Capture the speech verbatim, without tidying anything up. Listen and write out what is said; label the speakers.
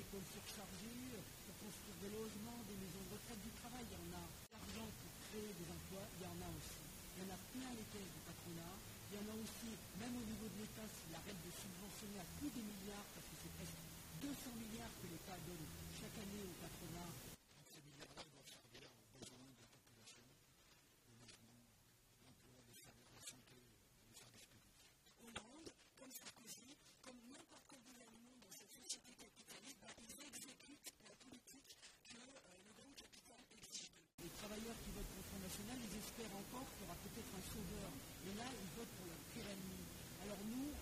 Speaker 1: pôles surchargés, pour construire des logements, des maisons de retraite, du travail, il y en a. L'argent pour créer des emplois, il y en a aussi. Il y en a plein les caisses du patronat. Il y en a aussi, même au niveau de l'État, s'il arrête de subventionner à plus des milliards, parce que c'est presque deux cents milliards que l'État donne chaque année au patronat.
Speaker 2: Ces milliards-là doivent servir aux besoins de la population, au logement, l'emploi, les services de santé, les services publics.
Speaker 3: Hollande, comme Sarkozy, comme n'importe quel gouvernement dans cette société capitaliste, bah, ils exécutent la politique que euh, le grand capital exige d'eux.
Speaker 1: Les travailleurs qui votent pour le Front National, ils espèrent encore qu'il y aura peut-être un sauveur. Mais là, ils votent pour leur pire ennemi. Alors nous,